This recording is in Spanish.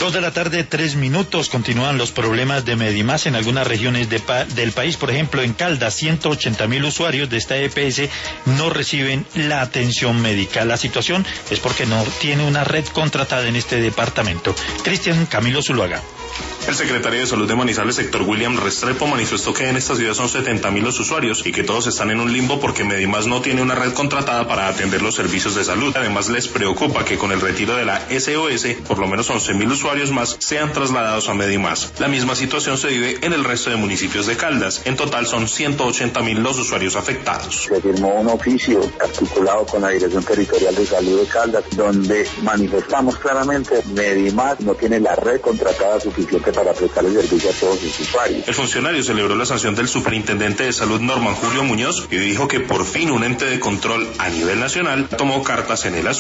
2:03 p.m. Continúan los problemas de Medimás en algunas regiones del país. Por ejemplo, en Caldas, 180.000 usuarios de esta EPS no reciben la atención médica. La situación es porque no tiene una red contratada en este departamento. Cristian Camilo Zuluaga. El secretario de Salud de Manizales, Héctor William Restrepo, manifestó que en esta ciudad son 70.000 los usuarios y que todos están en un limbo porque Medimás no tiene una red contratada para atender los servicios de salud. Además, les preocupa que con el retiro de la SOS, por lo menos 11.000 usuarios más sean trasladados a Medimás. La misma situación se vive en el resto de municipios de Caldas. En total son 180.000 los usuarios afectados. Se firmó un oficio articulado con la Dirección Territorial de Salud de Caldas, donde manifestamos claramente que Medimás no tiene la red contratada suficiente para prestar el servicio a todos sus usuarios. El funcionario celebró la sanción del superintendente de salud Norman Julio Muñoz y dijo que por fin un ente de control a nivel nacional tomó cartas en el asunto.